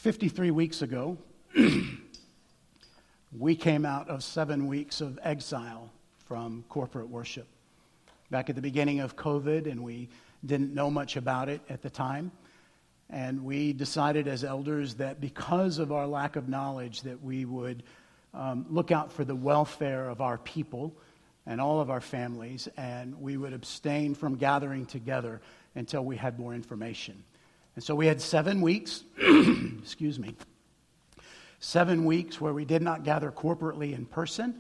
53 weeks ago, we came out of 7 weeks of exile from corporate worship. Back at the beginning of COVID, and we didn't know much about it at the time. And we decided as elders that because of our lack of knowledge that we would look out for the welfare of our people and all of our families, and we would abstain from gathering together until we had more information. And so we had 7 weeks, 7 weeks where we did not gather corporately in person.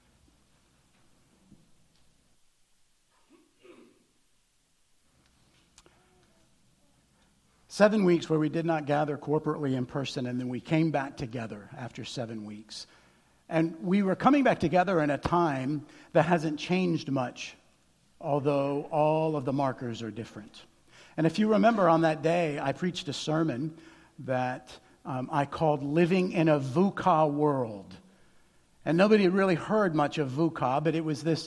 Seven weeks where we did not gather corporately in person, and then we came back together after 7 weeks. And we were coming back together in a time that hasn't changed much, although all of the markers are different. And if you remember on that day, I preached a sermon that I called Living in a VUCA World. And nobody really heard much of VUCA, but it was this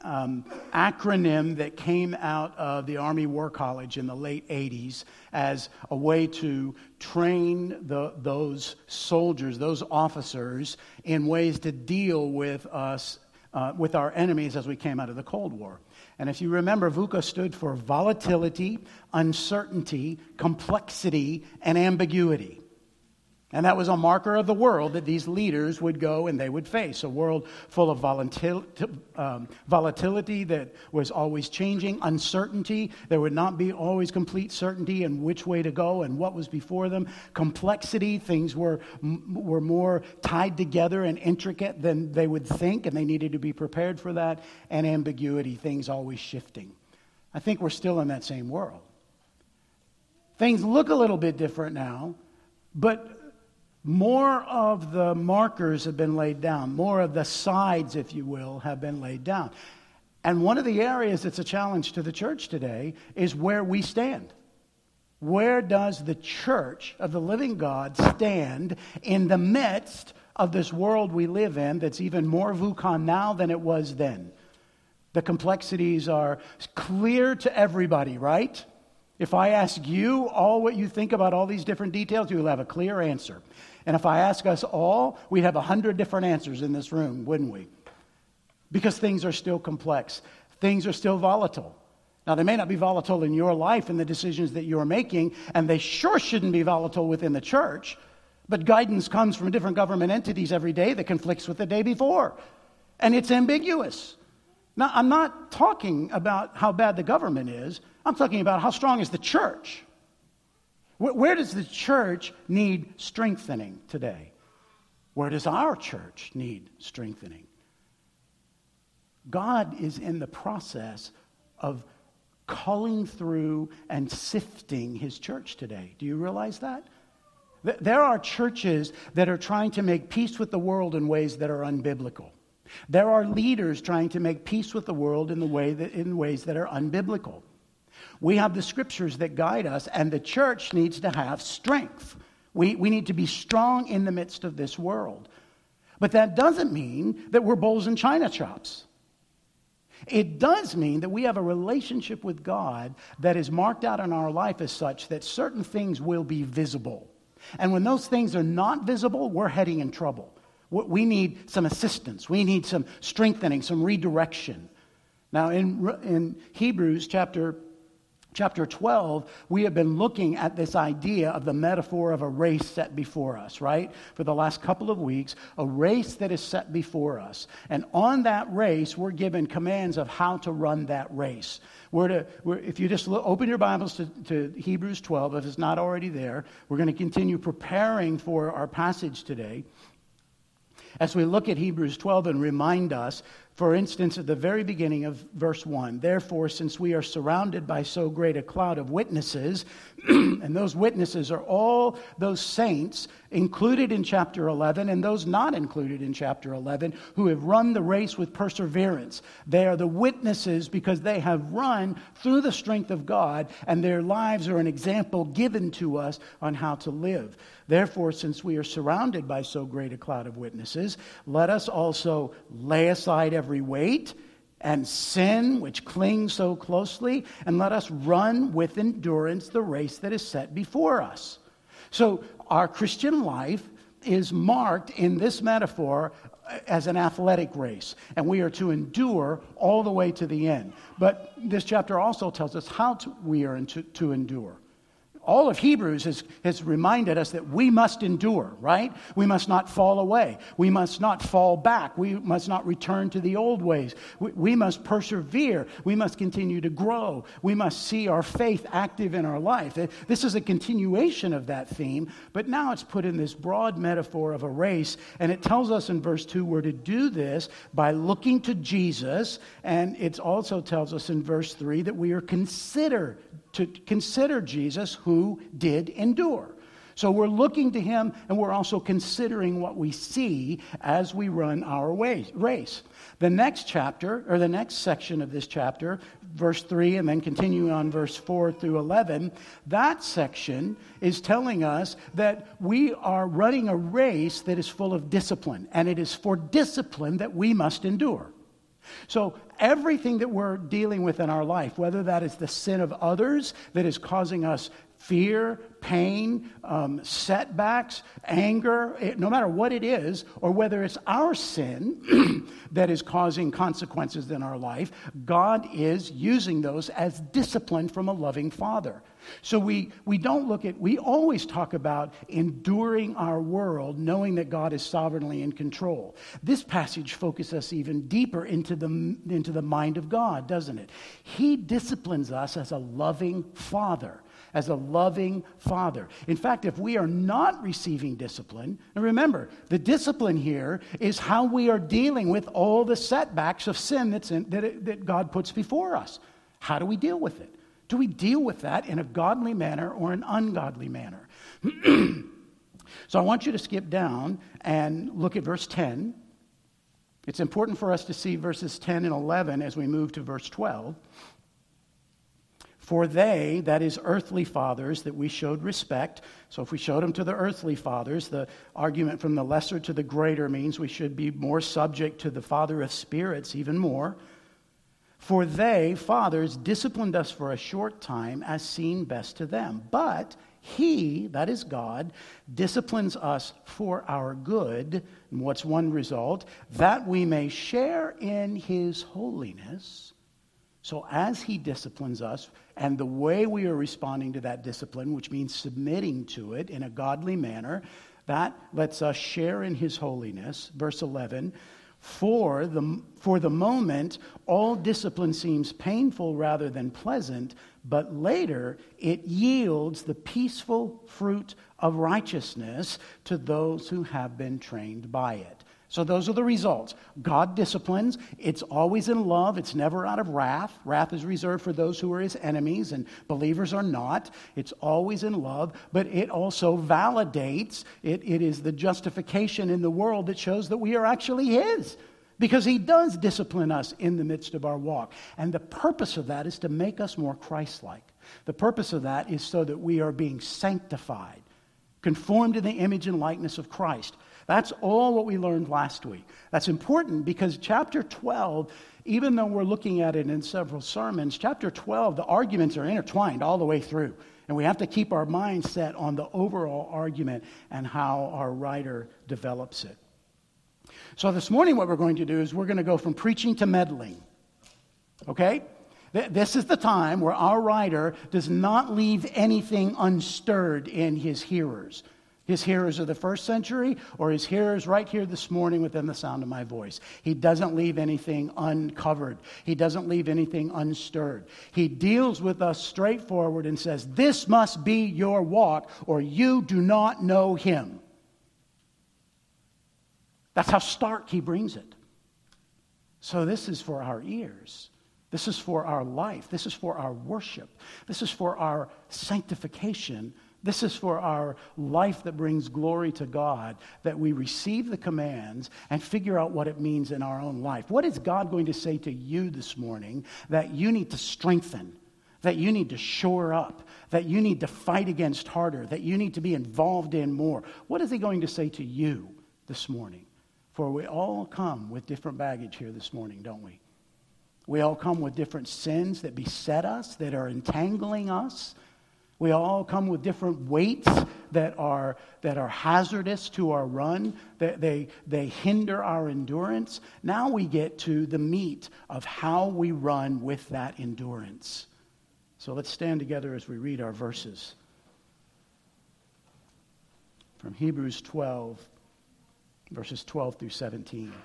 acronym that came out of the Army War College in the late 80s as a way to train those soldiers, those officers, in ways to deal with us, with our enemies as we came out of the Cold War. And if you remember, VUCA stood for volatility, uncertainty, complexity, and ambiguity. And that was a marker of the world that these leaders would go and they would face. A world full of volatility that was always changing, uncertainty. There would not be always complete certainty in which way to go and what was before them. Complexity, things were more tied together and intricate than they would think, and they needed to be prepared for that. And ambiguity, things always shifting. I think we're still in that same world. Things look a little bit different now, but more of the markers have been laid down. More of the sides, if you will, have been laid down. And one of the areas that's a challenge to the church today is where we stand. Where does the church of the living God stand in the midst of this world we live in that's even more VUCA now than it was then? The complexities are clear to everybody, right? If I ask you all what you think about all these different details, you will have a clear answer. And if I ask us all, we'd have 100 different answers in this room, wouldn't we? Because things are still complex. Things are still volatile. Now, they may not be volatile in your life and the decisions that you're making, and they sure shouldn't be volatile within the church, but guidance comes from different government entities every day that conflicts with the day before. And it's ambiguous. Now, I'm not talking about how bad the government is. I'm talking about how strong is the church. Where does the church need strengthening today? Where does our church need strengthening? God is in the process of culling through and sifting his church today. Do you realize that? There are churches that are trying to make peace with the world in ways that are unbiblical. There are leaders trying to make peace with the world in ways that are unbiblical. We have the scriptures that guide us, and the church needs to have strength. We need to be strong in the midst of this world. But that doesn't mean that we're bowls and china chops. It does mean that we have a relationship with God that is marked out in our life as such that certain things will be visible. And when those things are not visible, we're heading in trouble. We need some assistance. We need some strengthening, some redirection. Now, in Hebrews chapter 12, we have been looking at this idea of the metaphor of a race set before us, right? For the last couple of weeks, a race that is set before us. And on that race, we're given commands of how to run that race. If you just open your Bibles to Hebrews 12, if it's not already there, we're going to continue preparing for our passage today. As we look at Hebrews 12 and remind us, for instance, at the very beginning of verse 1, therefore, since we are surrounded by so great a cloud of witnesses, and those witnesses are all those saints included in chapter 11 and those not included in chapter 11 who have run the race with perseverance. They are the witnesses because they have run through the strength of God, and their lives are an example given to us on how to live. Therefore, since we are surrounded by so great a cloud of witnesses, let us also lay aside every weight and sin which clings so closely, and let us run with endurance the race that is set before us. So our Christian life is marked in this metaphor as an athletic race, and we are to endure all the way to the end. But this chapter also tells us how we are to endure. All of Hebrews has reminded us that we must endure, right? We must not fall away. We must not fall back. We must not return to the old ways. We must persevere. We must continue to grow. We must see our faith active in our life. This is a continuation of that theme, but now it's put in this broad metaphor of a race, and it tells us in verse 2 we're to do this by looking to Jesus, and it also tells us in verse 3 that we are to consider Jesus who did endure. So we're looking to him, and we're also considering what we see as we run our race. The next chapter, or the next section of this chapter, verse 3, and then continuing on verse 4 through 11, that section is telling us that we are running a race that is full of discipline, and it is for discipline that we must endure. So everything that we're dealing with in our life, whether that is the sin of others that is causing us fear, pain, setbacks, anger, no matter what it is, or whether it's our sin that is causing consequences in our life, God is using those as discipline from a loving Father. So we always talk about enduring our world, knowing that God is sovereignly in control. This passage focuses us even deeper into the mind of God, doesn't it? He disciplines us as a loving Father. As a loving Father. In fact, if we are not receiving discipline, and remember, the discipline here is how we are dealing with all the setbacks of sin that God puts before us. How do we deal with it? Do we deal with that in a godly manner or an ungodly manner? So I want you to skip down and look at verse 10. It's important for us to see verses 10 and 11 as we move to verse 12. For they, that is earthly fathers, that we showed respect. So if we showed them to the earthly fathers, the argument from the lesser to the greater means we should be more subject to the Father of spirits, even more. For they, fathers, disciplined us for a short time as seemed best to them. But he, that is God, disciplines us for our good. And what's one result? That we may share in his holiness. So as he disciplines us, and the way we are responding to that discipline, which means submitting to it in a godly manner, that lets us share in his holiness. Verse 11, for the moment, all discipline seems painful rather than pleasant, but later it yields the peaceful fruit of righteousness to those who have been trained by it. So those are the results. God disciplines. It's always in love. It's never out of wrath. Wrath is reserved for those who are his enemies, and believers are not. It's always in love, but it also validates. It is the justification in the world that shows that we are actually his, because he does discipline us in the midst of our walk. And the purpose of that is to make us more Christ-like. The purpose of that is so that we are being sanctified, conformed to the image and likeness of Christ. That's all what we learned last week. That's important because chapter 12, even though we're looking at it in several sermons, chapter 12, the arguments are intertwined all the way through. And we have to keep our mind set on the overall argument and how our writer develops it. So this morning what we're going to do is we're going to go from preaching to meddling. Okay? This is the time where our writer does not leave anything unstirred in his hearers. His hearers of the first century or his hearers right here this morning within the sound of my voice. He doesn't leave anything uncovered. He doesn't leave anything unstirred. He deals with us straightforward and says, this must be your walk or you do not know him. That's how stark he brings it. So this is for our ears. This is for our life. This is for our worship. This is for our sanctification. This is for our life that brings glory to God, that we receive the commands and figure out what it means in our own life. What is God going to say to you this morning that you need to strengthen, that you need to shore up, that you need to fight against harder, that you need to be involved in more? What is he going to say to you this morning? For we all come with different baggage here this morning, don't we? We all come with different sins that beset us, that are entangling us. We all come with different weights that are hazardous to our run, that they hinder our endurance. Now we get to the meat of how we run with that endurance. So let's stand together as we read our verses. From Hebrews 12, verses 12 through 17.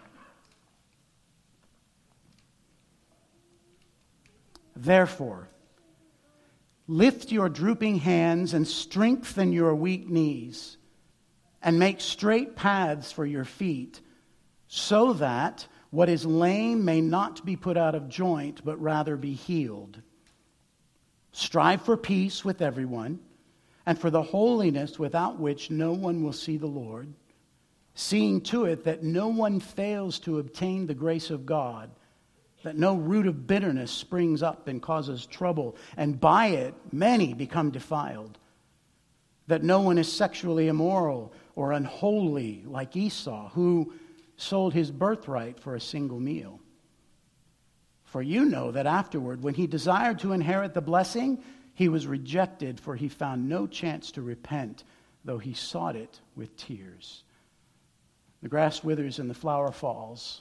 Therefore, lift your drooping hands and strengthen your weak knees, and make straight paths for your feet, so that what is lame may not be put out of joint, but rather be healed. Strive for peace with everyone, and for the holiness without which no one will see the Lord, seeing to it that no one fails to obtain the grace of God, that no root of bitterness springs up and causes trouble, and by it many become defiled, that no one is sexually immoral or unholy like Esau, who sold his birthright for a single meal. For you know that afterward, when he desired to inherit the blessing, he was rejected, for he found no chance to repent, though he sought it with tears. The grass withers and the flower falls.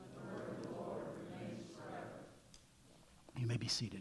You may be seated.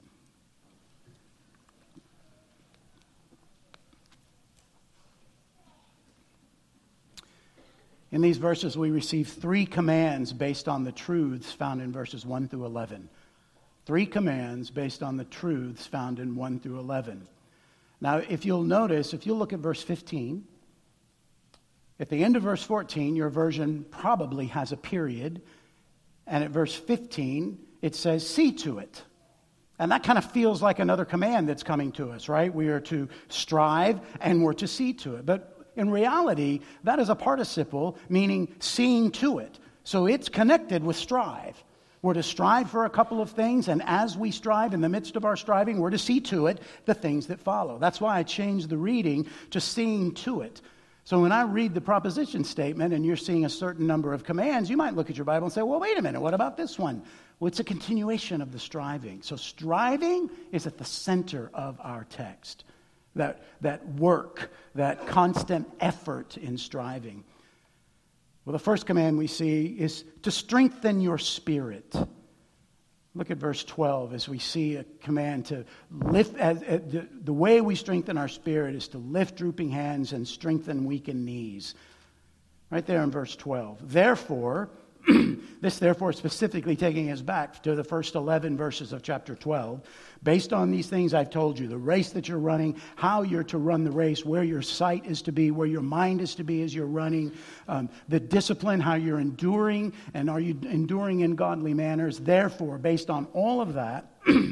In these verses, we receive 3 commands based on the truths found in verses 1 through 11. 3 commands based on the truths found in 1 through 11. Now, if you'll notice, if you look at verse 15, at the end of verse 14, your version probably has a period. And at verse 15, it says, see to it. And that kind of feels like another command that's coming to us, right? We are to strive and we're to see to it. But in reality, that is a participle, meaning seeing to it. So it's connected with strive. We're to strive for a couple of things, and as we strive, in the midst of our striving, we're to see to it the things that follow. That's why I changed the reading to seeing to it. So when I read the proposition statement and you're seeing a certain number of commands, you might look at your Bible and say, well, wait a minute, what about this one? Well, it's a continuation of the striving. So striving is at the center of our text. That work, that constant effort in striving. Well, the first command we see is to strengthen your spirit. Look at verse 12 as we see a command to lift. The way we strengthen our spirit is to lift drooping hands and strengthen weakened knees. Right there in verse 12. Therefore, this therefore specifically taking us back to the first 11 verses of chapter 12. Based on these things I've told you, the race that you're running, how you're to run the race, where your sight is to be, where your mind is to be as you're running, the discipline, how you're enduring, and are you enduring in godly manners. Therefore, based on all of that,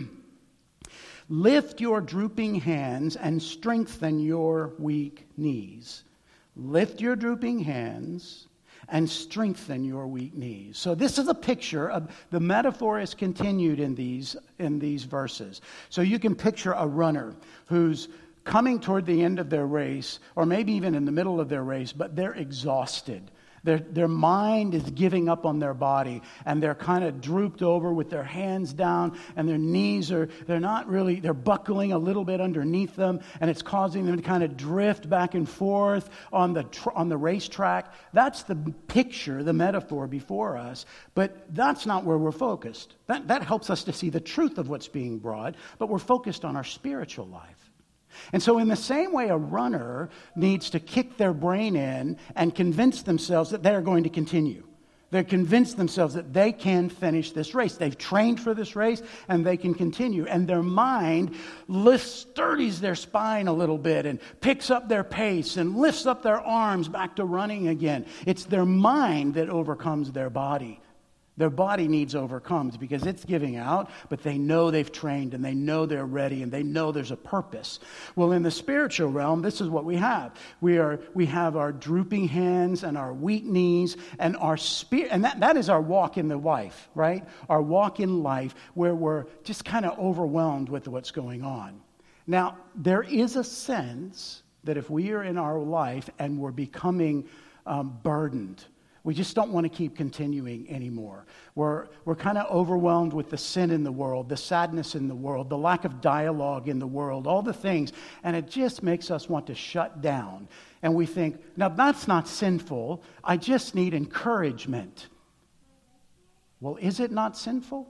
lift your drooping hands and strengthen your weak knees. Lift your drooping hands and strengthen your weak knees. So this is a picture of the metaphor is continued in these verses. So you can picture a runner who's coming toward the end of their race, or maybe even in the middle of their race, but they're exhausted. Their mind is giving up on their body, and they're kind of drooped over with their hands down, and their knees they're buckling a little bit underneath them, and it's causing them to kind of drift back and forth on the racetrack. That's the picture, the metaphor before us, but that's not where we're focused. That helps us to see the truth of what's being brought, but we're focused on our spiritual life. And so in the same way, a runner needs to kick their brain in and convince themselves that they're going to continue. They're convinced themselves that they can finish this race. They've trained for this race and they can continue. And their mind sturdies their spine a little bit and picks up their pace and lifts up their arms back to running again. It's their mind that overcomes their body. Their body needs overcomes because it's giving out, but they know they've trained and they know they're ready and they know there's a purpose. Well, in the spiritual realm, this is what we have. We have our drooping hands and our weak knees and our spirit, and that is our walk in the life, right? Our walk in life where we're just kind of overwhelmed with what's going on. Now, there is a sense that if we are in our life and we're becoming burdened, We just don't want to keep continuing anymore. We're kind of overwhelmed with the sin in the world, the sadness in the world, the lack of dialogue in the world, all the things. And it just makes us want to shut down. And we think, now that's not sinful. I just need encouragement. Well, is it not sinful?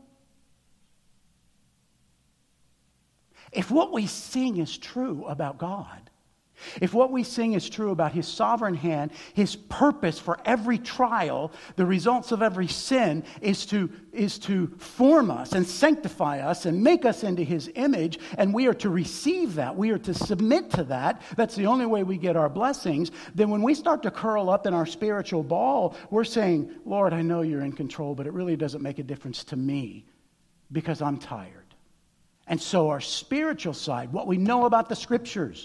If what we sing is true about God, if what we sing is true about His sovereign hand, His purpose for every trial, the results of every sin is to form us and sanctify us and make us into His image, and we are to receive that. We are to submit to that. That's the only way we get our blessings. Then when we start to curl up in our spiritual ball, we're saying, Lord, I know You're in control, but it really doesn't make a difference to me because I'm tired. And so our spiritual side, what we know about the Scriptures,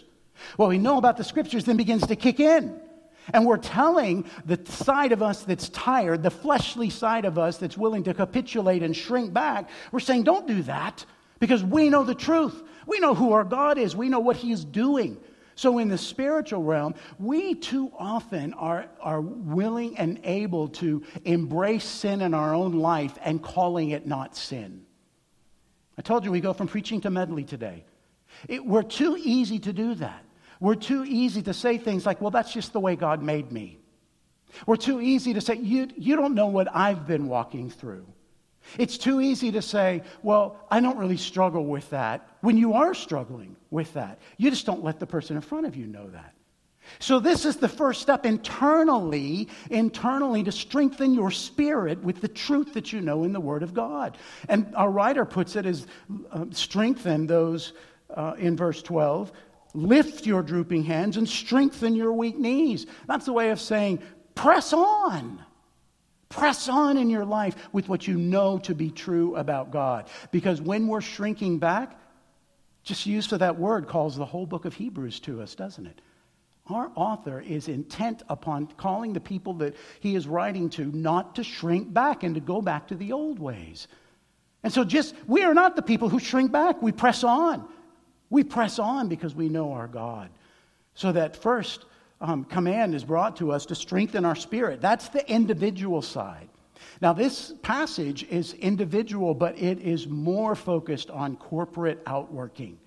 then begins to kick in. And we're telling the side of us that's tired, the fleshly side of us that's willing to capitulate and shrink back, we're saying, don't do that, because we know the truth. We know who our God is. We know what He is doing. So in the spiritual realm, we too often are willing and able to embrace sin in our own life and calling it not sin. I told you we go from preaching to medley today. We're too easy to do that. We're too easy to say things like, well, that's just the way God made me. We're too easy to say, you don't know what I've been walking through. It's too easy to say, well, I don't really struggle with that, when you are struggling with that. You just don't let the person in front of you know that. So this is the first step internally to strengthen your spirit with the truth that you know in the Word of God. And our writer puts it as strengthen those in verse 12. Lift your drooping hands and strengthen your weak knees. That's a way of saying, press on. Press on in your life with what you know to be true about God. Because when we're shrinking back, just use of that word calls the whole book of Hebrews to us, doesn't it? Our author is intent upon calling the people that he is writing to not to shrink back and to go back to the old ways. And so we are not the people who shrink back. We press on. We press on because we know our God. So that first command is brought to us to strengthen our spirit. That's the individual side. Now, this passage is individual, but it is more focused on corporate outworking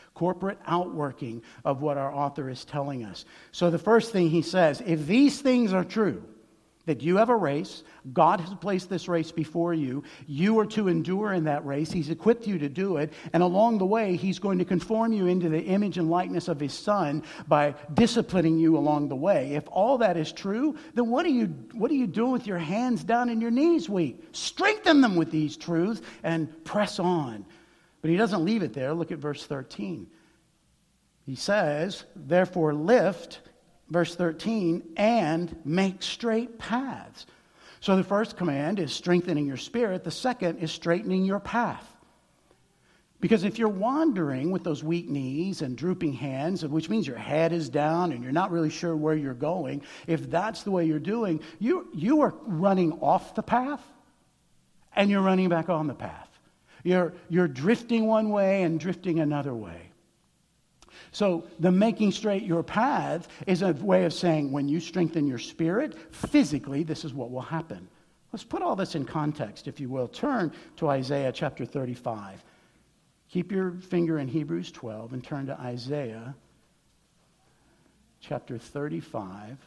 of what our author is telling us. So the first thing he says, if these things are true, that you have a race, God has placed this race before you, you are to endure in that race, He's equipped you to do it, and along the way, He's going to conform you into the image and likeness of His Son by disciplining you along the way. If all that is true, then what are you doing with your hands down and your knees weak? Strengthen them with these truths and press on. But he doesn't leave it there. Look at verse 13. He says, therefore lift, verse 13, and make straight paths. So the first command is strengthening your spirit. The second is straightening your path. Because if you're wandering with those weak knees and drooping hands, which means your head is down and you're not really sure where you're going, if that's the way you're doing, you are running off the path and you're running back on the path. You're drifting one way and drifting another way. So the making straight your path is a way of saying when you strengthen your spirit, physically, this is what will happen. Let's put all this in context, if you will. Turn to Isaiah chapter 35. Keep your finger in Hebrews 12 and turn to Isaiah chapter 35.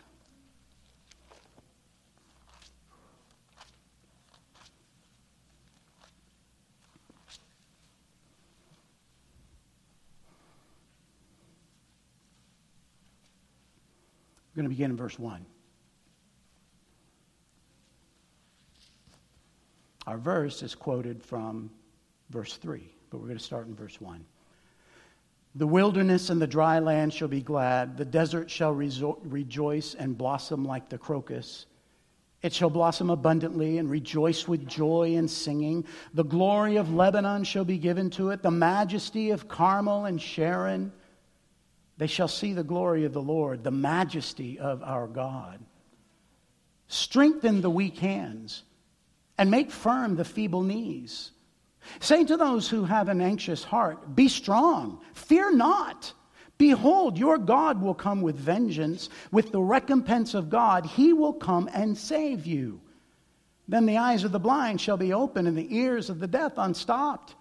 We're going to begin in verse 1. Our verse is quoted from verse 3, but we're going to start in verse 1. The wilderness and the dry land shall be glad. The desert shall rejoice and blossom like the crocus. It shall blossom abundantly and rejoice with joy and singing. The glory of Lebanon shall be given to it, the majesty of Carmel and Sharon. They shall see the glory of the Lord, the majesty of our God. Strengthen the weak hands and make firm the feeble knees. Say to those who have an anxious heart, be strong, fear not. Behold, your God will come with vengeance, with the recompense of God. He will come and save you. Then the eyes of the blind shall be opened, and the ears of the deaf unstopped.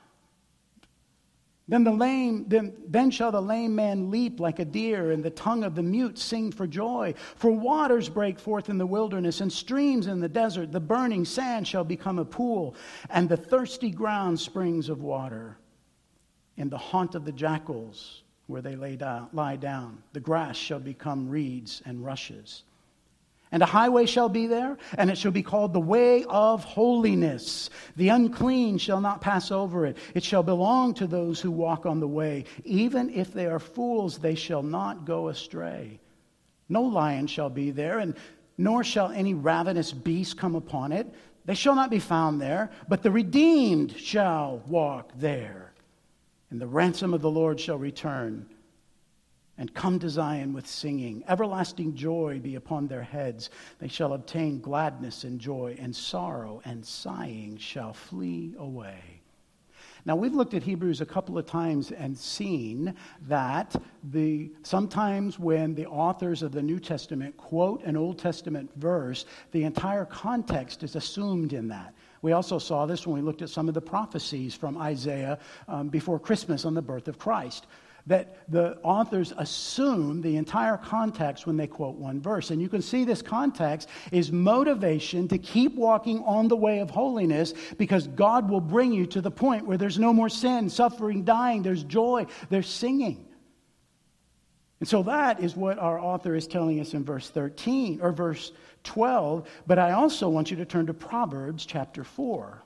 Then shall the lame man leap like a deer, and the tongue of the mute sing for joy. For waters break forth in the wilderness, and streams in the desert. The burning sand shall become a pool, and the thirsty ground springs of water. In the haunt of the jackals, where they lie down, the grass shall become reeds and rushes. And a highway shall be there, and it shall be called the way of holiness. The unclean shall not pass over it. It shall belong to those who walk on the way. Even if they are fools, they shall not go astray. No lion shall be there, and nor shall any ravenous beast come upon it. They shall not be found there, but the redeemed shall walk there. And the ransom of the Lord shall return and come to Zion with singing. Everlasting joy be upon their heads. They shall obtain gladness and joy, and sorrow and sighing shall flee away. Now, we've looked at Hebrews a couple of times and seen that sometimes when the authors of the New Testament quote an Old Testament verse, the entire context is assumed in that. We also saw this when we looked at some of the prophecies from Isaiah before Christmas on the birth of Christ, that the authors assume the entire context when they quote one verse. And you can see this context is motivation to keep walking on the way of holiness, because God will bring you to the point where there's no more sin, suffering, dying, there's joy, there's singing. And so that is what our author is telling us in verse 13 or verse 12. But I also want you to turn to Proverbs chapter 4.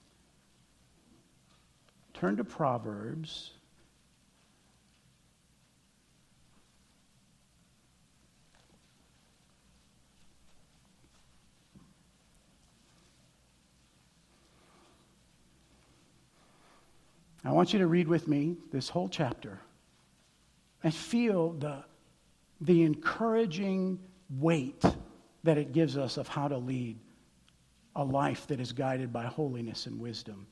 Turn to Proverbs. I want you to read with me this whole chapter and feel the encouraging weight that it gives us of how to lead a life that is guided by holiness and wisdom.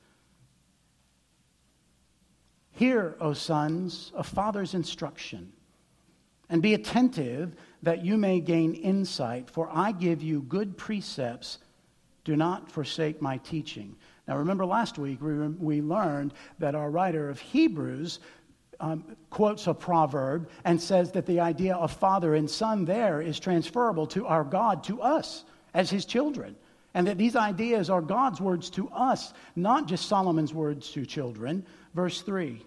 Hear, O sons, a father's instruction, and be attentive that you may gain insight, for I give you good precepts. Do not forsake my teaching. Now, remember last week we learned that our writer of Hebrews quotes a proverb and says that the idea of father and son there is transferable to our God, to us as his children. And that these ideas are God's words to us, not just Solomon's words to children. Verse 3.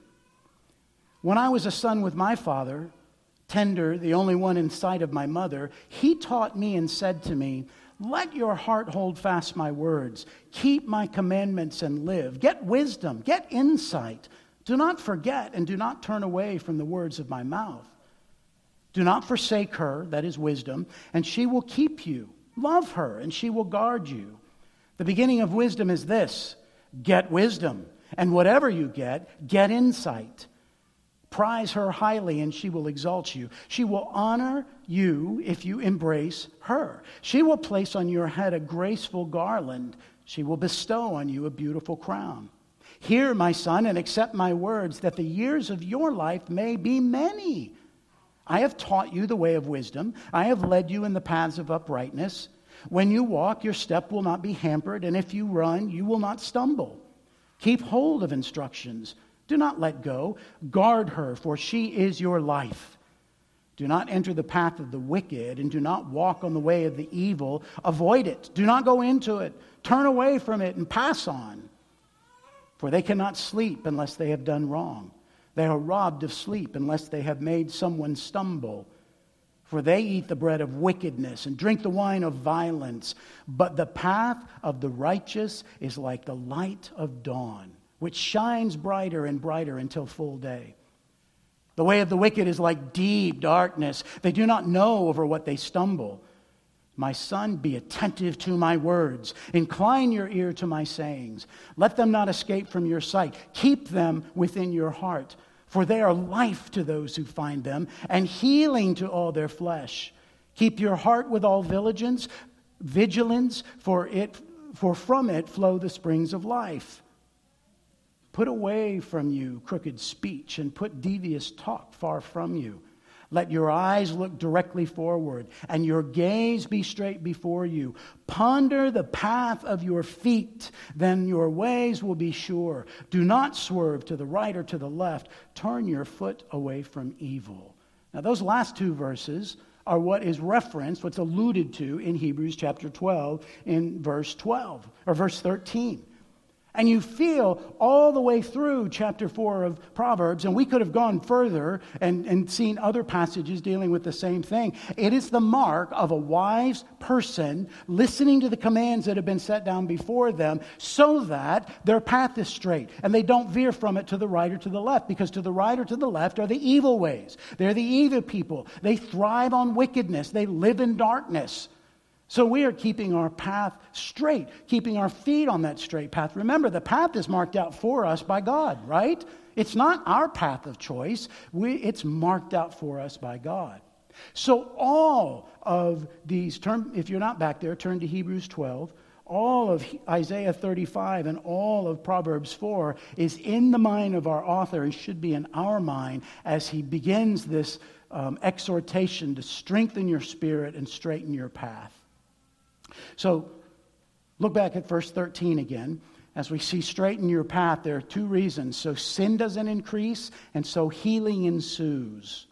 When I was a son with my father, tender, the only one in sight of my mother, he taught me and said to me, let your heart hold fast my words. Keep my commandments and live. Get wisdom. Get insight. Do not forget and do not turn away from the words of my mouth. Do not forsake her, that is wisdom, and she will keep you. Love her, and she will guard you. The beginning of wisdom is this: get wisdom. And whatever you get insight. Prize her highly, and she will exalt you. She will honor you if you embrace her. She will place on your head a graceful garland. She will bestow on you a beautiful crown. Hear, my son, and accept my words, that the years of your life may be many. I have taught you the way of wisdom. I have led you in the paths of uprightness. When you walk, your step will not be hampered, and if you run, you will not stumble. Keep hold of instructions. Do not let go. Guard her, for she is your life. Do not enter the path of the wicked, and do not walk on the way of the evil. Avoid it. Do not go into it. Turn away from it and pass on. For they cannot sleep unless they have done wrong. They are robbed of sleep unless they have made someone stumble. For they eat the bread of wickedness and drink the wine of violence. But the path of the righteous is like the light of dawn, which shines brighter and brighter until full day. The way of the wicked is like deep darkness. They do not know over what they stumble. My son, be attentive to my words. Incline your ear to my sayings. Let them not escape from your sight. Keep them within your heart, for they are life to those who find them, and healing to all their flesh. Keep your heart with all vigilance, for from it flow the springs of life. Put away from you crooked speech, and put devious talk far from you. Let your eyes look directly forward and your gaze be straight before you. Ponder the path of your feet, then your ways will be sure. Do not swerve to the right or to the left. Turn your foot away from evil. Now, those last two verses are what is referenced, what's alluded to in Hebrews chapter 12 in verse 12 or verse 13. And you feel all the way through chapter 4 of Proverbs, and we could have gone further and seen other passages dealing with the same thing. It is the mark of a wise person listening to the commands that have been set down before them so that their path is straight and they don't veer from it to the right or to the left, because to the right or to the left are the evil ways. They're the evil people. They thrive on wickedness. They live in darkness. So we are keeping our path straight, keeping our feet on that straight path. Remember, the path is marked out for us by God, right? It's not our path of choice. It's marked out for us by God. So all of these, if you're not back there, turn to Hebrews 12. All of Isaiah 35 and all of Proverbs 4 is in the mind of our author and should be in our mind as he begins this exhortation to strengthen your spirit and straighten your path. So look back at verse 13 again. As we see straighten your path, there are two reasons. So sin doesn't increase, and so healing ensues.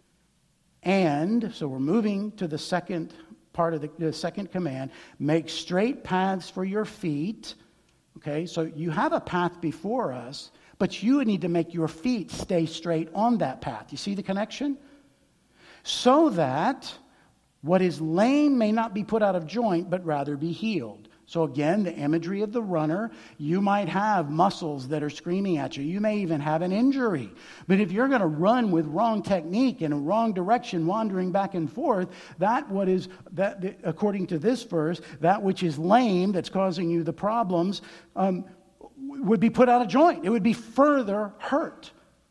And so we're moving to the second part of the second command. Make straight paths for your feet. Okay, so you have a path before us, but you need to make your feet stay straight on that path. You see the connection? So that what is lame may not be put out of joint, but rather be healed. So again, the imagery of the runner, you might have muscles that are screaming at you. You may even have an injury. But if you're going to run with wrong technique in a wrong direction, wandering back and forth, according to this verse, that which is lame that's causing you the problems would be put out of joint. It would be further hurt.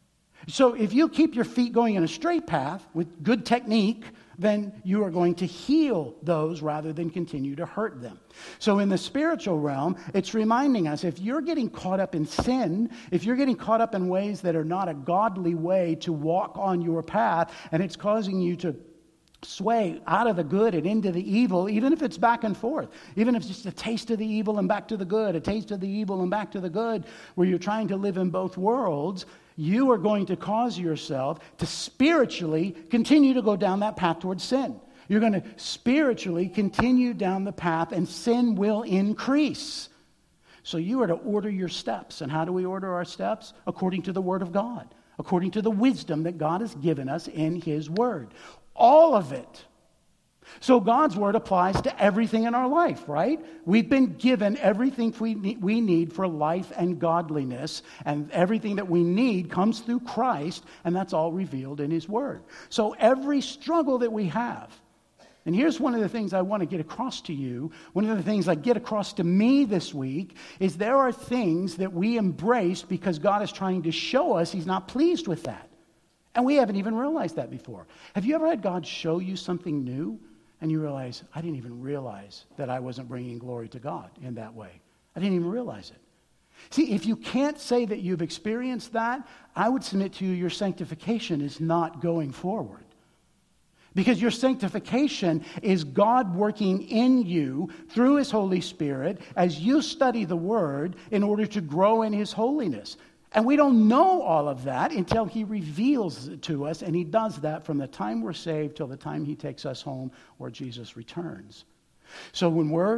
So if you keep your feet going in a straight path with good technique, then you are going to heal those rather than continue to hurt them. So in the spiritual realm, it's reminding us, if you're getting caught up in sin, if you're getting caught up in ways that are not a godly way to walk on your path, and it's causing you to sway out of the good and into the evil, even if it's back and forth, even if it's just a taste of the evil and back to the good, a taste of the evil and back to the good, where you're trying to live in both worlds, you are going to cause yourself to spiritually continue to go down that path towards sin. You're going to spiritually continue down the path, and sin will increase. So you are to order your steps. And how do we order our steps? According to the Word of God, according to the wisdom that God has given us in His Word. All of it. So God's Word applies to everything in our life, right? We've been given everything we need for life and godliness, and everything that we need comes through Christ, and that's all revealed in His Word. So every struggle that we have, and here's one of the things I want to get across to you, one of the things I get across to me this week, is there are things that we embrace because God is trying to show us He's not pleased with that. And we haven't even realized that before. Have you ever had God show you something new? And you realize, I didn't even realize that I wasn't bringing glory to God in that way. I didn't even realize it. See, if you can't say that you've experienced that, I would submit to you your sanctification is not going forward. Because your sanctification is God working in you through His Holy Spirit as you study the Word in order to grow in His holiness. And we don't know all of that until He reveals it to us, and He does that from the time we're saved till the time He takes us home or Jesus returns. So when we're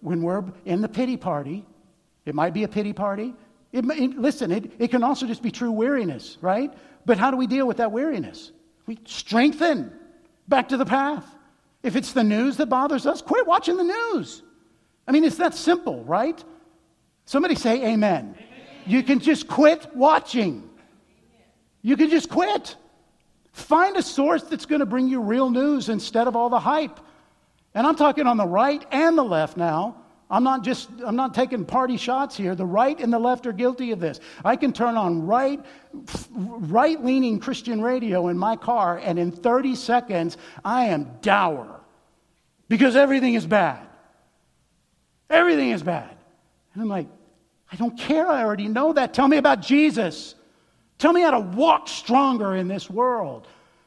in the pity party, it might be a pity party. It can also just be true weariness, right? But how do we deal with that weariness? We strengthen back to the path. If it's the news that bothers us, quit watching the news. I mean, it's that simple, right? Somebody say amen. You can just quit watching. You can just quit. Find a source that's going to bring you real news instead of all the hype. And I'm talking on the right and the left now. I'm not taking party shots here. The right and the left are guilty of this. I can turn on right-leaning Christian radio in my car, and in 30 seconds, I am dour. Because everything is bad. Everything is bad. And I'm like, I don't care. I already know that. Tell me about Jesus. Tell me how to walk stronger in this world.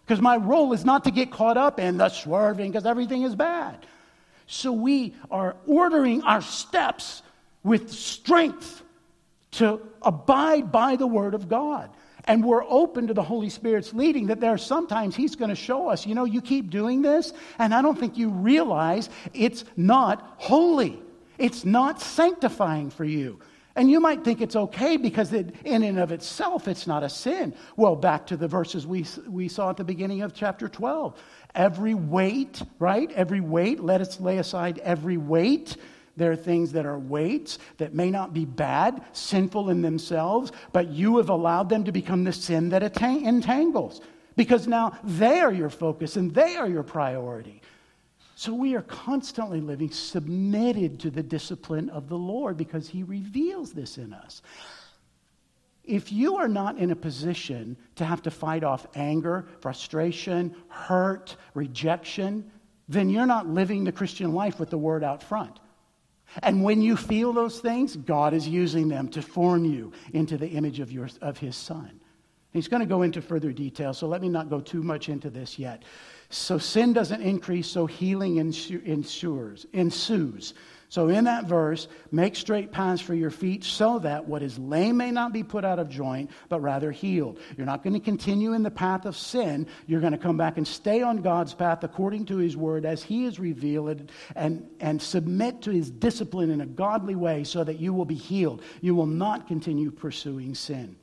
Because my role is not to get caught up in the swerving because everything is bad. So we are ordering our steps with strength to abide by the Word of God. And we're open to the Holy Spirit's leading, that there are sometimes He's going to show us, you keep doing this, and I don't think you realize it's not holy. It's not sanctifying for you. And you might think it's okay because in and of itself, it's not a sin. Well, back to the verses we saw at the beginning of chapter 12. Every weight, right? Every weight, let us lay aside every weight. There are things that are weights that may not be bad, sinful in themselves, but you have allowed them to become the sin that entangles. Because now they are your focus and they are your priority. So we are constantly living submitted to the discipline of the Lord because He reveals this in us. If you are not in a position to have to fight off anger, frustration, hurt, rejection, then you're not living the Christian life with the Word out front. And when you feel those things, God is using them to form you into the image of His Son. He's going to go into further detail, so let me not go too much into this yet. So sin doesn't increase, so healing ensues. So in that verse, make straight paths for your feet so that what is lame may not be put out of joint, but rather healed. You're not going to continue in the path of sin. You're going to come back and stay on God's path according to His Word as He has revealed it and submit to His discipline in a godly way so that you will be healed. You will not continue pursuing sin.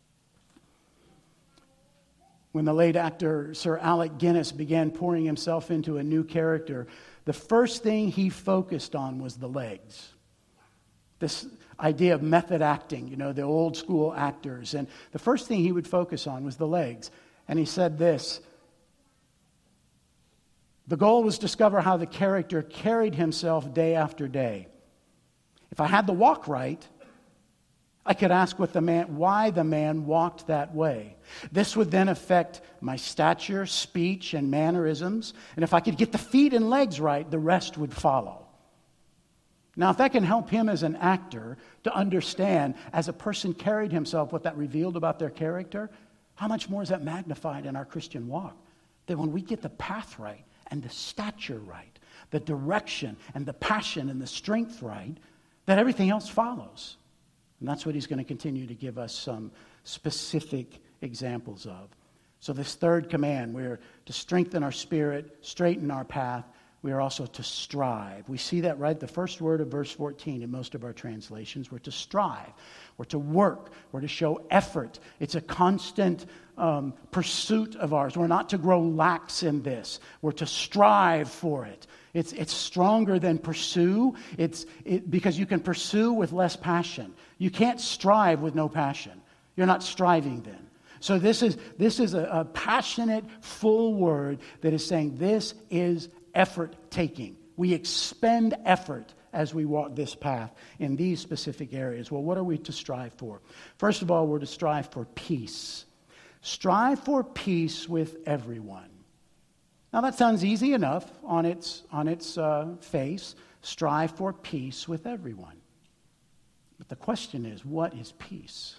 When the late actor Sir Alec Guinness began pouring himself into a new character, the first thing he focused on was the legs. This idea of method acting, the old school actors. And the first thing he would focus on was the legs. And he said this: the goal was to discover how the character carried himself day after day. If I had the walk right, I could ask why the man walked that way. This would then affect my stature, speech, and mannerisms. And if I could get the feet and legs right, the rest would follow. Now, if that can help him as an actor to understand, as a person carried himself, what that revealed about their character, how much more is that magnified in our Christian walk? That when we get the path right and the stature right, the direction and the passion and the strength right, that everything else follows. And that's what he's going to continue to give us some specific examples of. So this third command, we're to strengthen our spirit, straighten our path. We are also to strive. We see that right, the first word of verse 14 in most of our translations. We're to strive. We're to work. We're to show effort. It's a constant pursuit of ours. We're not to grow lax in this. We're to strive for it. It's stronger than pursue. Because you can pursue with less passion. You can't strive with no passion. You're not striving then. So this is a passionate, full word that is saying this is effort-taking. We expend effort as we walk this path in these specific areas. Well, what are we to strive for? First of all, we're to strive for peace. Strive for peace with everyone. Now, that sounds easy enough on its face. Strive for peace with everyone. But the question is, what is peace?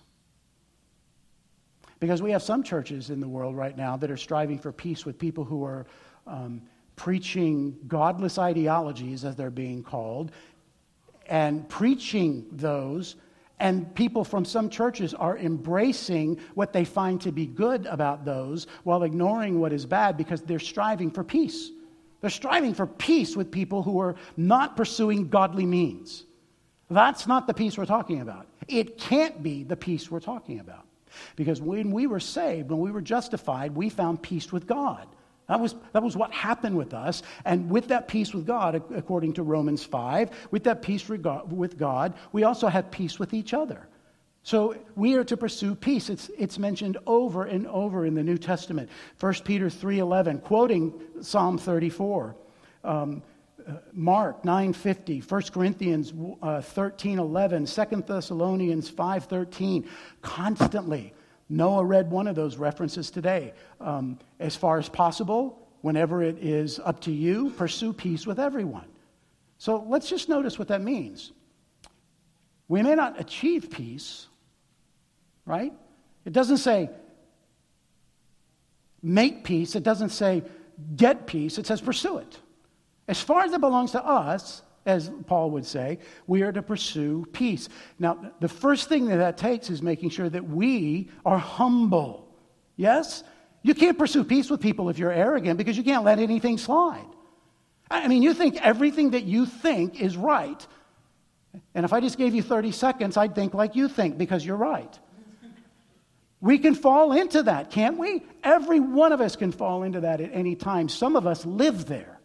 Because we have some churches in the world right now that are striving for peace with people who are preaching godless ideologies, as they're being called, and preaching those, and people from some churches are embracing what they find to be good about those while ignoring what is bad because they're striving for peace. They're striving for peace with people who are not pursuing godly means. That's not the peace we're talking about. It can't be the peace we're talking about. Because when we were saved, when we were justified, we found peace with God. That was what happened with us. And with that peace with God, according to Romans 5, with that peace with God, we also have peace with each other. So we are to pursue peace. It's mentioned over and over in the New Testament. 1 Peter 3:11, quoting Psalm 34. Mark 9:50, 1 Corinthians 13:11, 2 Thessalonians 5:13. Constantly. Noah read one of those references today. As far as possible, whenever it is up to you, pursue peace with everyone. So let's just notice what that means. We may not achieve peace, right? It doesn't say, make peace. It doesn't say get peace. It says pursue it. As far as it belongs to us, as Paul would say, we are to pursue peace. Now, the first thing that takes is making sure that we are humble. Yes? You can't pursue peace with people if you're arrogant because you can't let anything slide. I mean, you think everything that you think is right. And if I just gave you 30 seconds, I'd think like you think because you're right. We can fall into that, can't we? Every one of us can fall into that at any time. Some of us live there.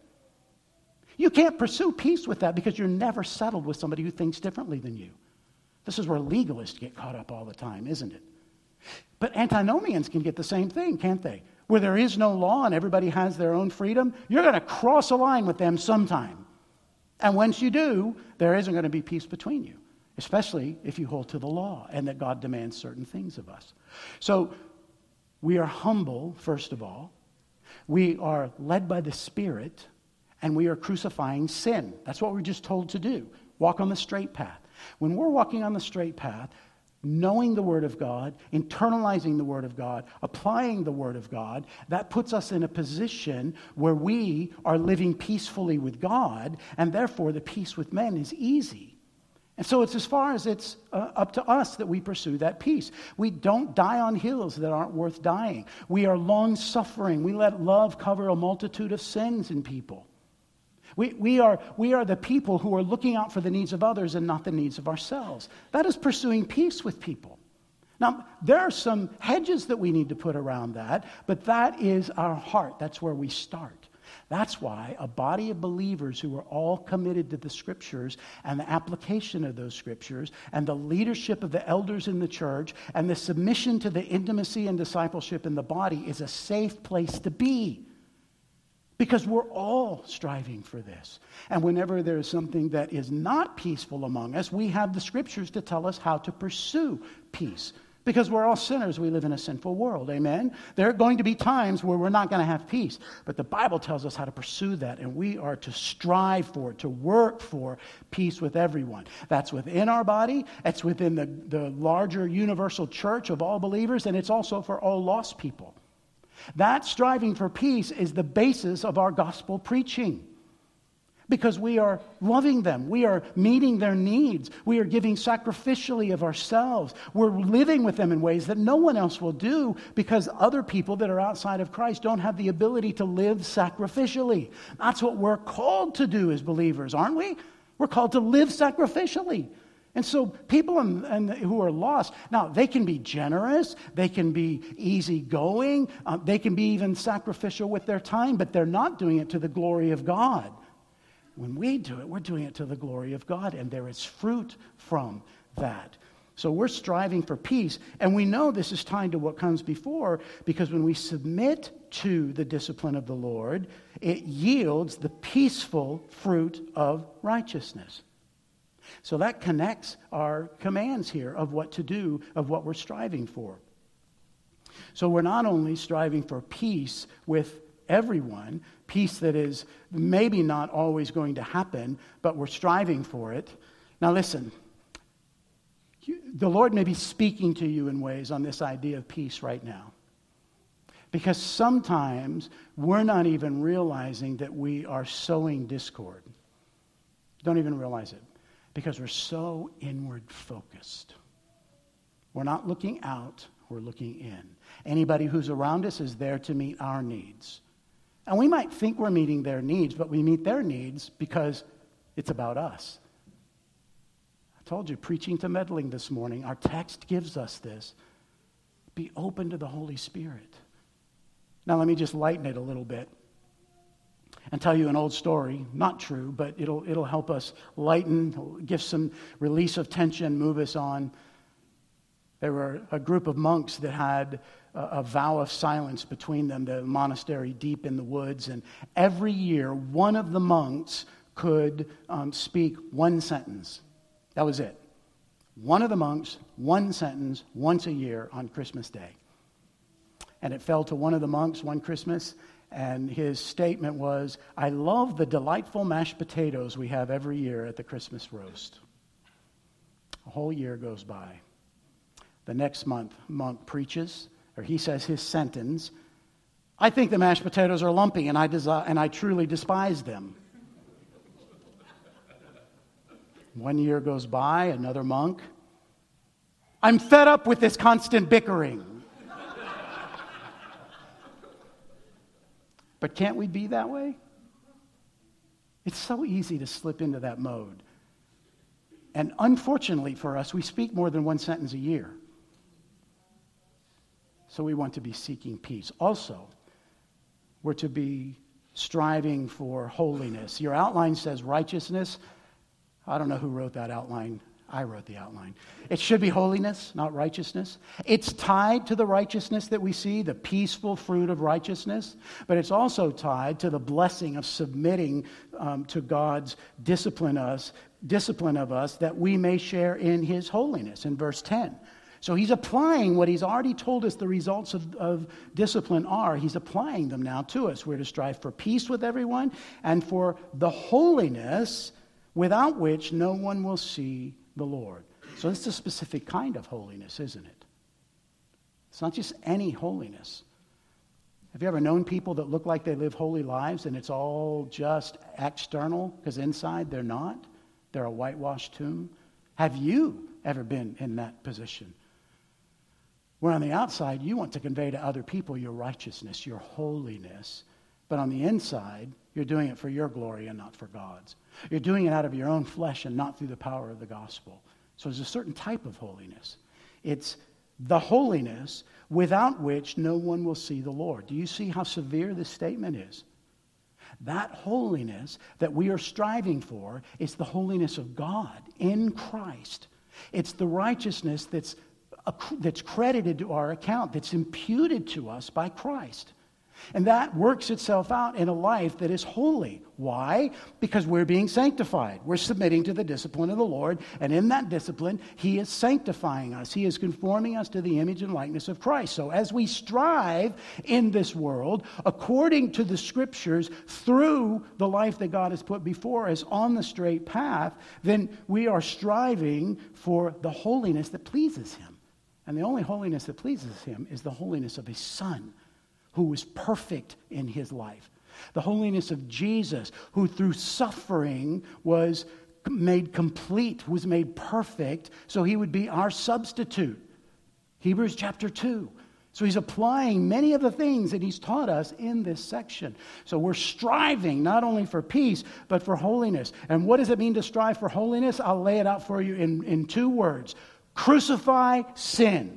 You can't pursue peace with that because you're never settled with somebody who thinks differently than you. This is where legalists get caught up all the time, isn't it? But antinomians can get the same thing, can't they? Where there is no law and everybody has their own freedom, you're going to cross a line with them sometime. And once you do, there isn't going to be peace between you, especially if you hold to the law and that God demands certain things of us. So we are humble, first of all. We are led by the Spirit, and we are crucifying sin. That's what we're just told to do. Walk on the straight path. When we're walking on the straight path, knowing the Word of God, internalizing the Word of God, applying the Word of God, that puts us in a position where we are living peacefully with God, and therefore the peace with men is easy. And so it's as far as it's up to us that we pursue that peace. We don't die on hills that aren't worth dying. We are long-suffering. We let love cover a multitude of sins in people. We are the people who are looking out for the needs of others and not the needs of ourselves. That is pursuing peace with people. Now, there are some hedges that we need to put around that, but that is our heart. That's where we start. That's why a body of believers who are all committed to the Scriptures and the application of those Scriptures and the leadership of the elders in the church and the submission to the intimacy and discipleship in the body is a safe place to be. Because we're all striving for this. And whenever there is something that is not peaceful among us, we have the Scriptures to tell us how to pursue peace. Because we're all sinners, we live in a sinful world, amen? There are going to be times where we're not going to have peace. But the Bible tells us how to pursue that, and we are to strive for it, to work for peace with everyone. That's within our body, it's within the larger universal church of all believers, and it's also for all lost people. That striving for peace is the basis of our gospel preaching. Because we are loving them. We are meeting their needs. We are giving sacrificially of ourselves. We're living with them in ways that no one else will do because other people that are outside of Christ don't have the ability to live sacrificially. That's what we're called to do as believers, aren't we? We're called to live sacrificially. And so people who are lost, now they can be generous, they can be easygoing, they can be even sacrificial with their time, but they're not doing it to the glory of God. When we do it, we're doing it to the glory of God, and there is fruit from that. So we're striving for peace, and we know this is tied to what comes before, because when we submit to the discipline of the Lord, it yields the peaceful fruit of righteousness. So that connects our commands here of what to do, of what we're striving for. So we're not only striving for peace with everyone, peace that is maybe not always going to happen, but we're striving for it. Now listen, the Lord may be speaking to you in ways on this idea of peace right now. Because sometimes we're not even realizing that we are sowing discord. Don't even realize it. Because we're so inward focused. We're not looking out, we're looking in. Anybody who's around us is there to meet our needs. And we might think we're meeting their needs, but we meet their needs because it's about us. I told you, preaching to meddling this morning, our text gives us this. Be open to the Holy Spirit. Now let me just lighten it a little bit and tell you an old story, not true, but it'll help us lighten, give some release of tension, move us on. There were a group of monks that had a vow of silence between them, the monastery deep in the woods, and every year one of the monks could speak one sentence. That was it. One of the monks, one sentence, once a year on Christmas Day. And it fell to one of the monks one Christmas, and his statement was, "I love the delightful mashed potatoes we have every year at the Christmas roast." A whole year goes by. The next month, monk preaches, or he says his sentence, I think the mashed potatoes are lumpy, and I truly despise them. 1 year goes by, another monk. I'm fed up with this constant bickering. But can't we be that way? It's so easy to slip into that mode. And unfortunately for us, we speak more than one sentence a year. So we want to be seeking peace. Also, we're to be striving for holiness. Your outline says righteousness. I don't know who wrote that outline. I wrote the outline. It should be holiness, not righteousness. It's tied to the righteousness that we see, the peaceful fruit of righteousness, but it's also tied to the blessing of submitting to God's discipline of us that we may share in His holiness in verse 10. So he's applying what he's already told us the results of discipline are. He's applying them now to us. We're to strive for peace with everyone and for the holiness without which no one will see the Lord. So it's a specific kind of holiness, isn't it? It's not just any holiness. Have you ever known people that look like they live holy lives and it's all just external because inside they're not? They're a whitewashed tomb. Have you ever been in that position? Where on the outside you want to convey to other people your righteousness, your holiness, but on the inside you're doing it for your glory and not for God's. You're doing it out of your own flesh and not through the power of the gospel. So there's a certain type of holiness. It's the holiness without which no one will see the Lord. Do you see how severe this statement is? That holiness that we are striving for is the holiness of God in Christ. It's the righteousness that's credited to our account, that's imputed to us by Christ. And that works itself out in a life that is holy. Why? Because we're being sanctified. We're submitting to the discipline of the Lord. And in that discipline, He is sanctifying us. He is conforming us to the image and likeness of Christ. So as we strive in this world, according to the Scriptures, through the life that God has put before us on the straight path, then we are striving for the holiness that pleases Him. And the only holiness that pleases Him is the holiness of His Son, who was perfect in His life. The holiness of Jesus, who through suffering was made complete, was made perfect, so He would be our substitute. Hebrews chapter 2. So He's applying many of the things that He's taught us in this section. So we're striving not only for peace, but for holiness. And what does it mean to strive for holiness? I'll lay it out for you in 2 words. Crucify sin.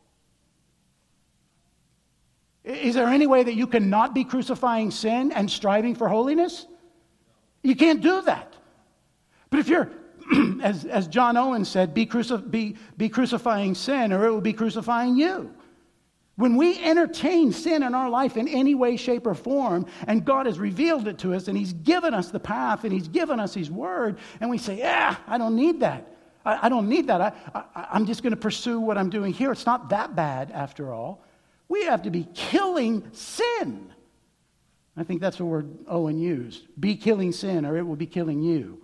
Is there any way that you can not be crucifying sin and striving for holiness? You can't do that. But if you're, as John Owen said, be crucifying sin, or it will be crucifying you. When we entertain sin in our life in any way, shape, or form, and God has revealed it to us, and He's given us the path, and He's given us His word, and we say, I don't need that. I don't need that. I'm just going to pursue what I'm doing here. It's not that bad after all. We have to be killing sin. I think that's the word Owen used. Be killing sin, or it will be killing you.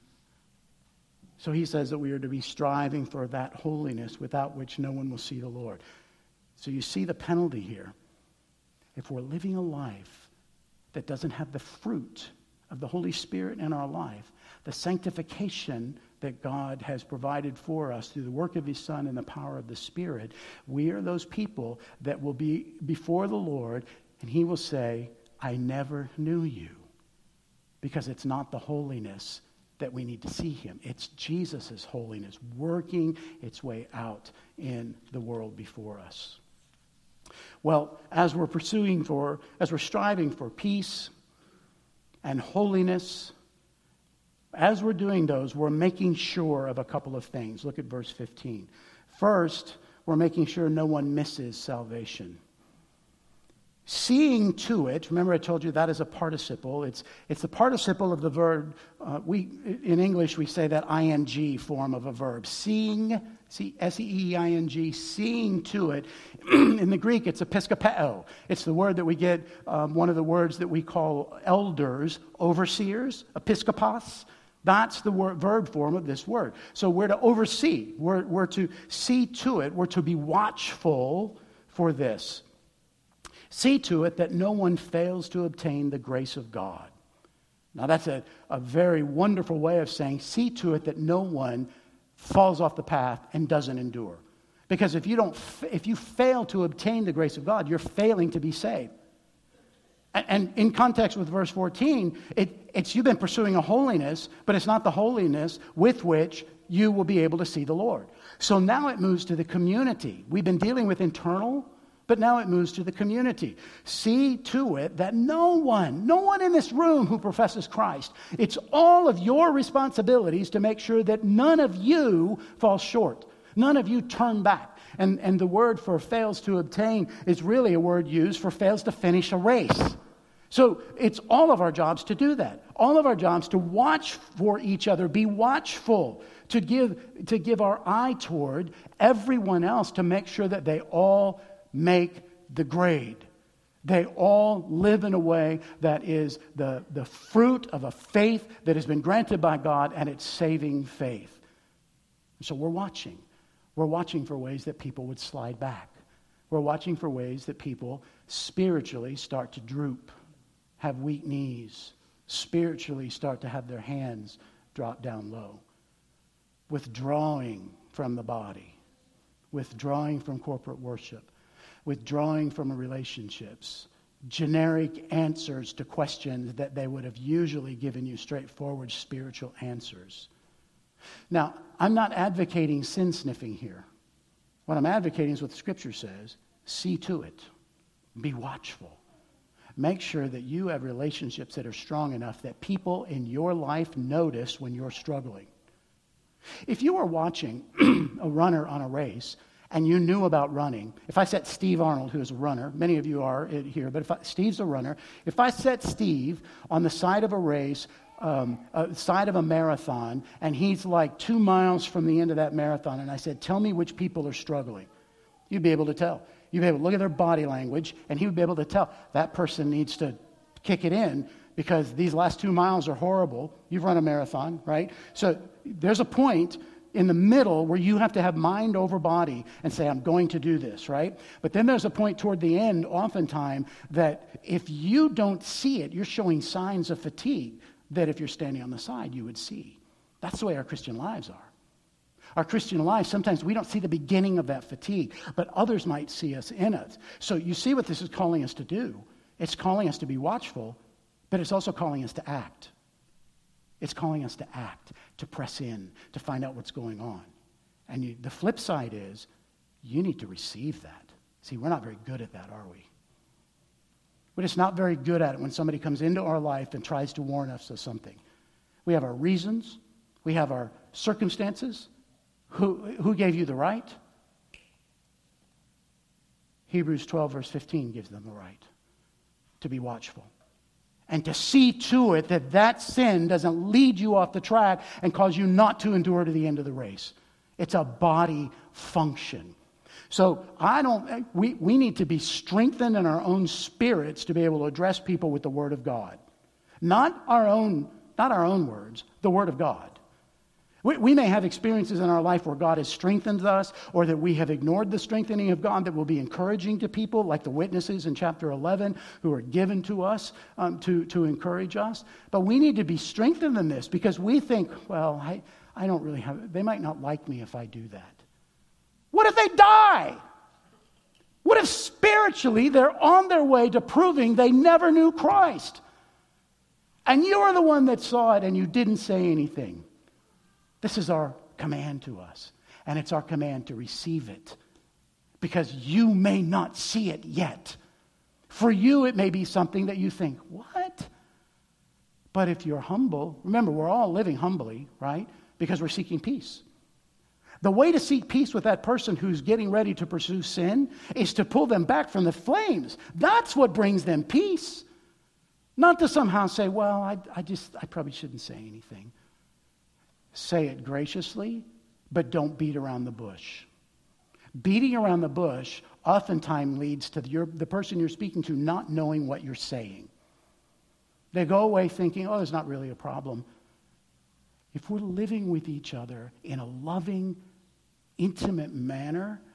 So he says that we are to be striving for that holiness without which no one will see the Lord. So you see the penalty here. If we're living a life that doesn't have the fruit of the Holy Spirit in our life, the sanctification that God has provided for us through the work of His Son and the power of the Spirit, we are those people that will be before the Lord, and He will say, I never knew you. Because it's not the holiness that we need to see Him. It's Jesus' holiness working its way out in the world before us. Well, as we're striving for peace and holiness, as we're doing those, we're making sure of a couple of things. Look at verse 15. First, we're making sure no one misses salvation. Seeing to it, remember I told you that is a participle. It's the participle of the verb. In English, we say that ing form of a verb. Seeing, S-E-E-I-N-G, seeing to it. In the Greek, it's episkopeo. It's the word that we get, one of the words that we call elders, overseers, episkopos. That's the verb form of this word. So we're to oversee. We're to see to it. We're to be watchful for this. See to it that no one fails to obtain the grace of God. Now that's a very wonderful way of saying, see to it that no one falls off the path and doesn't endure. Because if you fail to obtain the grace of God, you're failing to be saved. And in context with verse 14, it's you've been pursuing a holiness, but it's not the holiness with which you will be able to see the Lord. So now it moves to the community. We've been dealing with internal, but now it moves to the community. See to it that no one in this room who professes Christ, it's all of your responsibilities to make sure that none of you fall short. None of you turn back. And the word for fails to obtain is really a word used for fails to finish a race. So it's all of our jobs to do that. All of our jobs to watch for each other, be watchful, to give our eye toward everyone else to make sure that they all make the grade. They all live in a way that is the fruit of a faith that has been granted by God, and it's saving faith. So we're watching. We're watching for ways that people would slide back. We're watching for ways that people spiritually start to droop, have weak knees, spiritually start to have their hands drop down low, withdrawing from the body, withdrawing from corporate worship, withdrawing from relationships, generic answers to questions that they would have usually given you straightforward spiritual answers. Now, I'm not advocating sin sniffing here. What I'm advocating is what the Scripture says. See to it. Be watchful. Make sure that you have relationships that are strong enough that people in your life notice when you're struggling. If you were watching a runner on a race and you knew about running, if I set Steve Arnold, who is a runner, many of you are here, but Steve's a runner, if I set Steve on the side of a race, side of a marathon, and he's like 2 miles from the end of that marathon, and I said, tell me which people are struggling, you'd be able to tell. You'd be able to look at their body language, and he would be able to tell that person needs to kick it in because these last 2 miles are horrible. You've run a marathon, right? So there's a point in the middle where you have to have mind over body and say, I'm going to do this, right? But then there's a point toward the end, oftentimes, that if you don't see it, you're showing signs of fatigue that if you're standing on the side, you would see. That's the way our Christian lives are. Our Christian life, sometimes we don't see the beginning of that fatigue, but others might see us in it. So you see what this is calling us to do. It's calling us to be watchful, but it's also calling us to act. It's calling us to act, to press in, to find out what's going on. And the flip side is, you need to receive that. See, we're not very good at that, are we? We're just not very good at it when somebody comes into our life and tries to warn us of something. We have our reasons. We have our circumstances. Who gave you the right? Hebrews 12, verse 15 gives them the right to be watchful and to see to it that that sin doesn't lead you off the track and cause you not to endure to the end of the race. It's a body function. So we need to be strengthened in our own spirits to be able to address people with the Word of God. Not our own words, the Word of God. We may have experiences in our life where God has strengthened us or that we have ignored the strengthening of God that will be encouraging to people, like the witnesses in chapter 11 who are given to us to encourage us. But we need to be strengthened in this because we think, well, I don't really have, they might not like me if I do that. What if they die? What if spiritually they're on their way to proving they never knew Christ? And you're the one that saw it and you didn't say anything. This is our command to us, and it's our command to receive it because you may not see it yet. For you, it may be something that you think, what? But if you're humble, remember, we're all living humbly, right? Because we're seeking peace. The way to seek peace with that person who's getting ready to pursue sin is to pull them back from the flames. That's what brings them peace. Not to somehow say, well, I probably shouldn't say anything. Say it graciously, but don't beat around the bush. Beating around the bush oftentimes leads to the person you're speaking to not knowing what you're saying. They go away thinking, oh, there's not really a problem. If we're living with each other in a loving, intimate manner,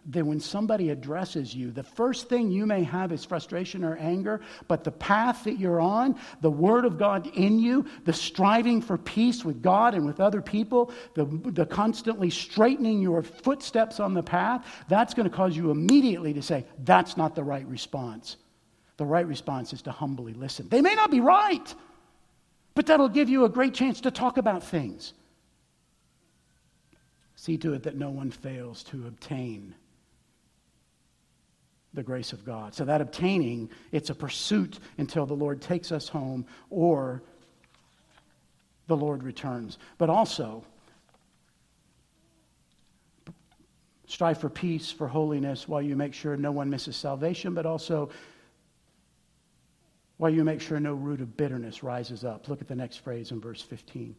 that when somebody addresses you, the first thing you may have is frustration or anger, but the path that you're on, the Word of God in you, the striving for peace with God and with other people, the constantly straightening your footsteps on the path, that's going to cause you immediately to say, that's not the right response. The right response is to humbly listen. They may not be right, but that'll give you a great chance to talk about things. See to it that no one fails to obtain the grace of God. So that obtaining, it's a pursuit until the Lord takes us home or the Lord returns. But also, strive for peace, for holiness, while you make sure no one misses salvation, but also while you make sure no root of bitterness rises up. Look at the next phrase in verse 15.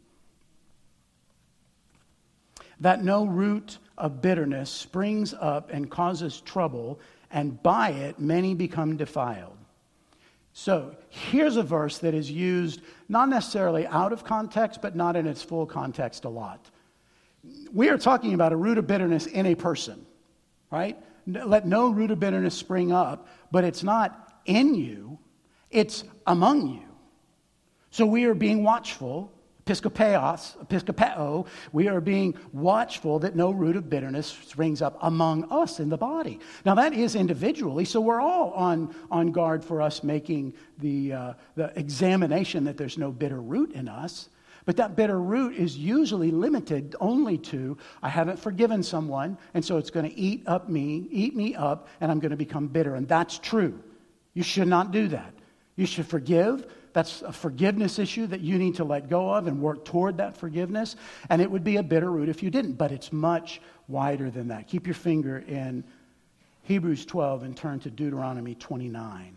That no root of bitterness springs up and causes trouble, and by it many become defiled. So here's a verse that is used not necessarily out of context, but not in its full context a lot. We are talking about a root of bitterness in a person, right? Let no root of bitterness spring up, but it's not in you, it's among you. So we are being watchful. Episkopeo, we are being watchful that no root of bitterness springs up among us in the body. Now that is individually, so we're all on guard for us making the examination that there's no bitter root in us. But that bitter root is usually limited only to, I haven't forgiven someone, and so it's going to eat me up, and I'm going to become bitter. And that's true. You should not do that. You should forgive. That's a forgiveness issue that you need to let go of and work toward that forgiveness. And it would be a bitter root if you didn't, but it's much wider than that. Keep your finger in Hebrews 12 and turn to Deuteronomy 29.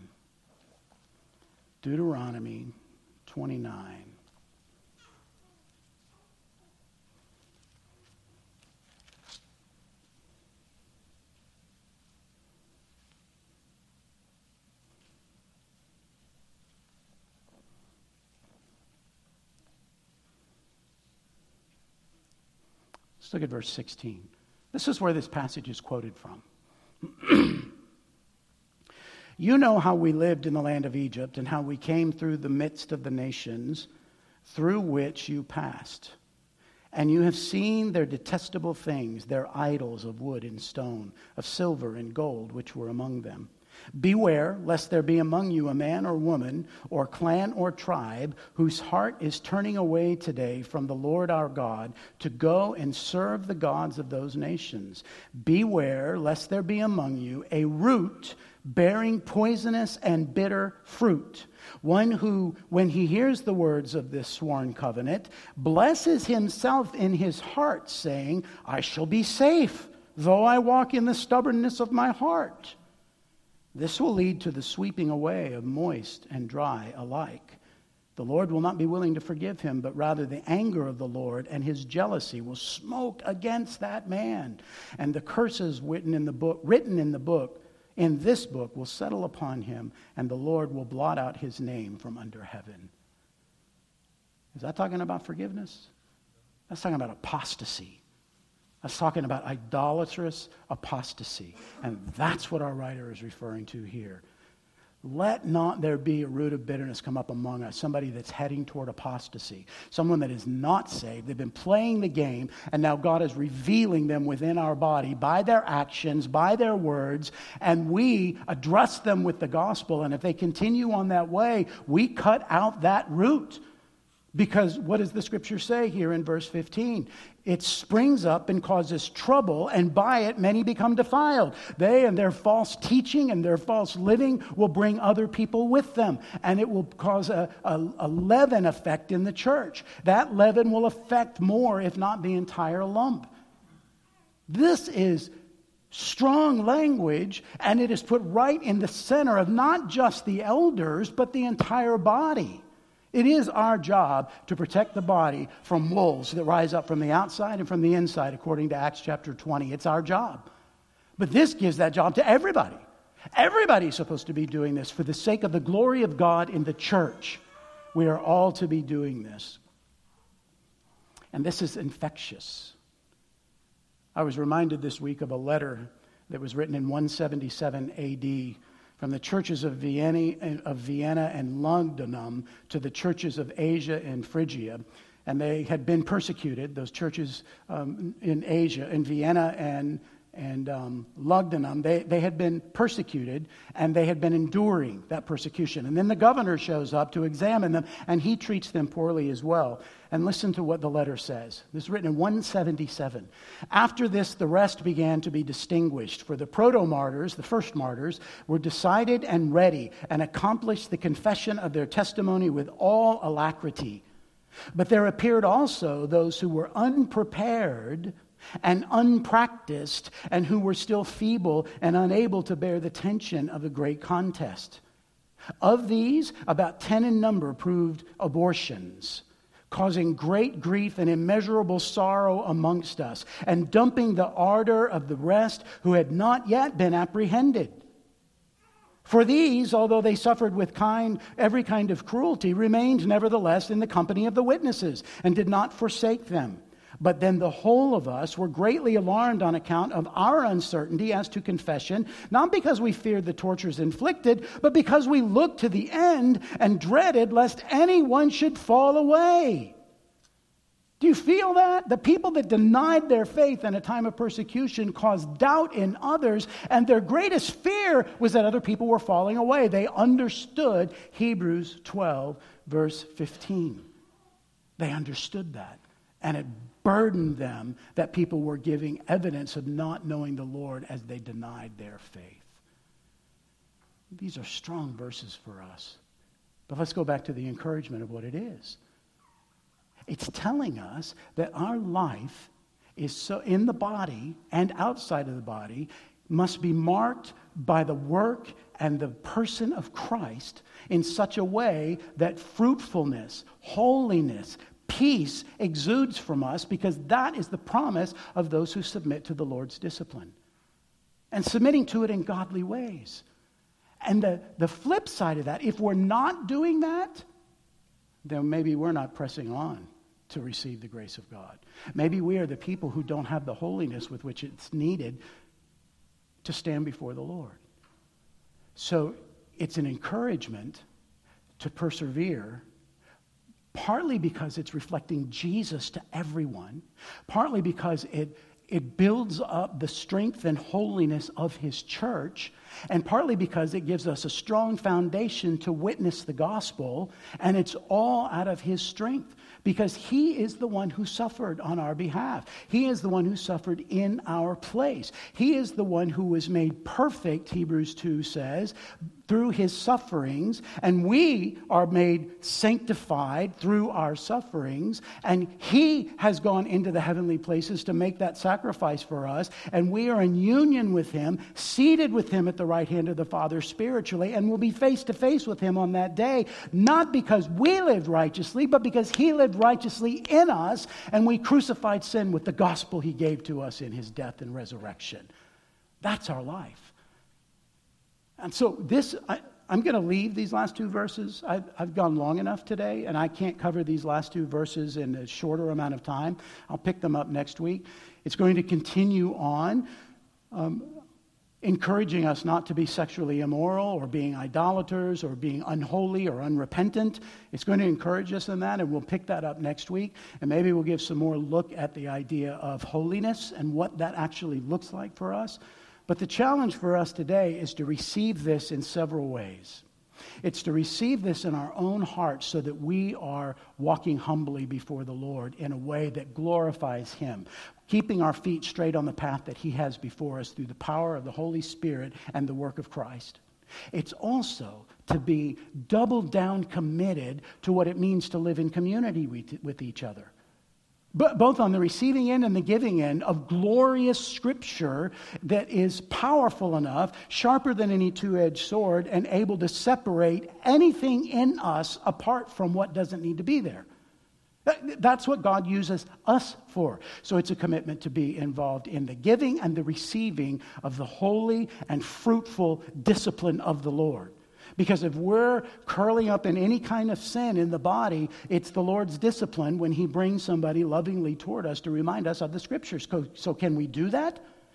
Deuteronomy 29. Let's look at verse 16. This is where this passage is quoted from. You know how we lived in the land of Egypt and how we came through the midst of the nations through which you passed. And you have seen their detestable things, their idols of wood and stone, of silver and gold, which were among them. Beware, lest there be among you a man or woman, or clan or tribe, whose heart is turning away today from the Lord our God to go and serve the gods of those nations. Beware, lest there be among you a root bearing poisonous and bitter fruit, one who, when he hears the words of this sworn covenant, blesses himself in his heart, saying, I shall be safe, though I walk in the stubbornness of my heart. This will lead to the sweeping away of moist and dry alike. The Lord will not be willing to forgive him, but rather the anger of the Lord and his jealousy will smoke against that man. And the curses written in this book will settle upon him, and the Lord will blot out his name from under heaven. Is that talking about forgiveness? That's talking about apostasy. That's talking about idolatrous apostasy. And that's what our writer is referring to here. Let not there be a root of bitterness come up among us, somebody that's heading toward apostasy, someone that is not saved. They've been playing the game, and now God is revealing them within our body by their actions, by their words, and we address them with the gospel. And if they continue on that way, we cut out that root. Because what does the scripture say here in verse 15? It springs up and causes trouble, and by it many become defiled. They and their false teaching and their false living will bring other people with them, and it will cause a leaven effect in the church. That leaven will affect more, if not the entire lump. This is strong language, and it is put right in the center of not just the elders, but the entire body. It is our job to protect the body from wolves that rise up from the outside and from the inside, according to Acts chapter 20. It's our job. But this gives that job to everybody. Everybody's supposed to be doing this for the sake of the glory of God in the church. We are all to be doing this. And this is infectious. I was reminded this week of a letter that was written in 177 A.D. from the churches of Vienna and Lugdunum to the churches of Asia and Phrygia. And they had been persecuted, those churches in Asia, in Vienna and Lugdunum, they had been persecuted, and they had been enduring that persecution. And then the governor shows up to examine them, and he treats them poorly as well. And listen to what the letter says. This is written in 177. After this, the rest began to be distinguished, for the proto-martyrs, the first martyrs, were decided and ready, and accomplished the confession of their testimony with all alacrity. But there appeared also those who were unprepared and unpracticed, and who were still feeble and unable to bear the tension of a great contest. Of these, about 10 in number proved abortions, causing great grief and immeasurable sorrow amongst us, and dumping the ardor of the rest who had not yet been apprehended. For these, although they suffered with every kind of cruelty, remained nevertheless in the company of the witnesses, and did not forsake them. But then the whole of us were greatly alarmed on account of our uncertainty as to confession, not because we feared the tortures inflicted, but because we looked to the end and dreaded lest anyone should fall away. Do you feel that? The people that denied their faith in a time of persecution caused doubt in others, and their greatest fear was that other people were falling away. They understood Hebrews 12, verse 15. They understood that, and it burdened them that people were giving evidence of not knowing the Lord as they denied their faith. These are strong verses for us. But let's go back to the encouragement of what it is. It's telling us that our life is so in the body and outside of the body must be marked by the work and the person of Christ in such a way that fruitfulness, holiness, peace exudes from us, because that is the promise of those who submit to the Lord's discipline and submitting to it in godly ways. And the flip side of that, if we're not doing that, then maybe we're not pressing on to receive the grace of God. Maybe we are the people who don't have the holiness with which it's needed to stand before the Lord. So it's an encouragement to persevere, partly because it's reflecting Jesus to everyone, partly because it builds up the strength and holiness of his church, and partly because it gives us a strong foundation to witness the gospel, and it's all out of his strength, because he is the one who suffered on our behalf. He is the one who suffered in our place. He is the one who was made perfect, Hebrews 2 says, through his sufferings, and we are made sanctified through our sufferings, and he has gone into the heavenly places to make that sacrifice for us, and we are in union with him, seated with him at the right hand of the Father spiritually, and will be face to face with him on that day, not because we lived righteously, but because he lived righteously in us, and we crucified sin with the gospel he gave to us in his death and resurrection. That's our life. And so I'm going to leave these last two verses. I've gone long enough today, and I can't cover these last two verses in a shorter amount of time. I'll pick them up next week. It's going to continue on, encouraging us not to be sexually immoral or being idolaters or being unholy or unrepentant. It's going to encourage us in that, and we'll pick that up next week. And maybe we'll give some more look at the idea of holiness and what that actually looks like for us. But the challenge for us today is to receive this in several ways. It's to receive this in our own hearts so that we are walking humbly before the Lord in a way that glorifies him, keeping our feet straight on the path that he has before us through the power of the Holy Spirit and the work of Christ. It's also to be double down committed to what it means to live in community with each other. But both on the receiving end and the giving end of glorious Scripture that is powerful enough, sharper than any two-edged sword, and able to separate anything in us apart from what doesn't need to be there. That's what God uses us for. So it's a commitment to be involved in the giving and the receiving of the holy and fruitful discipline of the Lord. Because if we're curling up in any kind of sin in the body, it's the Lord's discipline when he brings somebody lovingly toward us to remind us of the Scriptures. So can we do that?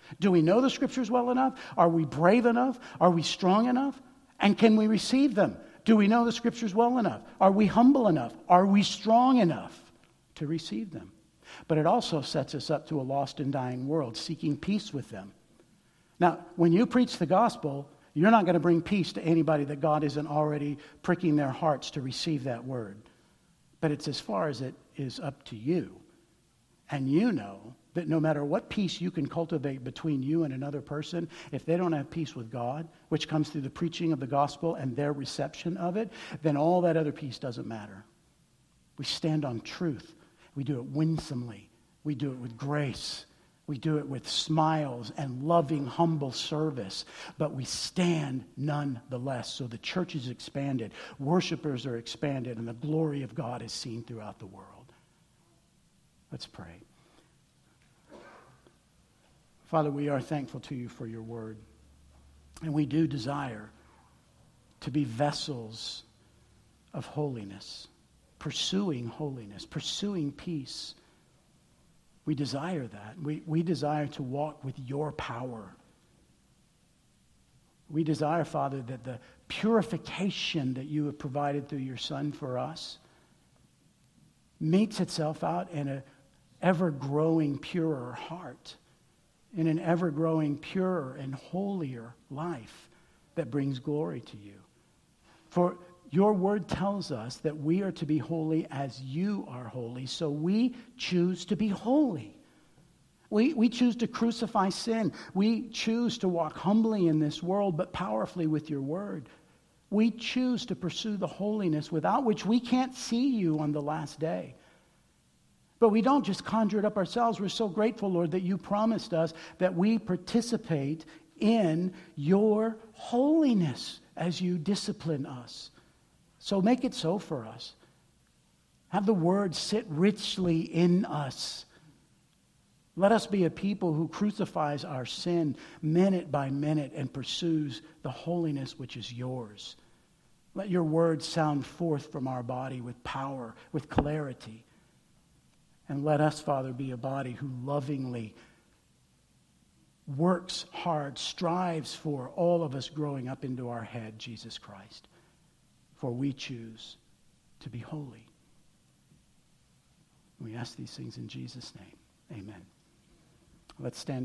Do we know the Scriptures well enough? Are we brave enough? Are we strong enough? And can we receive them? Do we know the Scriptures well enough? Are we humble enough? Are we strong enough to receive them? But it also sets us up to a lost and dying world, seeking peace with them. Now, when you preach the gospel, you're not going to bring peace to anybody that God isn't already pricking their hearts to receive that word. But it's as far as it is up to you. And you know that no matter what peace you can cultivate between you and another person, if they don't have peace with God, which comes through the preaching of the gospel and their reception of it, then all that other peace doesn't matter. We stand on truth. We do it winsomely. We do it with grace. We do it with smiles and loving, humble service. But we stand nonetheless. So the church is expanded. Worshipers are expanded. And the glory of God is seen throughout the world. Let's pray. Father, we are thankful to you for your word. And we do desire to be vessels of holiness, pursuing peace. We desire that. We desire to walk with your power. We desire, Father, that the purification that you have provided through your Son for us meets itself out in an ever-growing, purer heart, in an ever-growing, purer and holier life that brings glory to you. For your word tells us that we are to be holy as you are holy, so we choose to be holy. We choose to crucify sin. We choose to walk humbly in this world, but powerfully with your word. We choose to pursue the holiness without which we can't see you on the last day. But we don't just conjure it up ourselves. We're so grateful, Lord, that you promised us that we participate in your holiness as you discipline us. So make it so for us. Have the word sit richly in us. Let us be a people who crucifies our sin minute by minute and pursues the holiness which is yours. Let your word sound forth from our body with power, with clarity. And let us, Father, be a body who lovingly works hard, strives for all of us growing up into our head, Jesus Christ. For we choose to be holy. We ask these things in Jesus' name. Amen. Let's stand.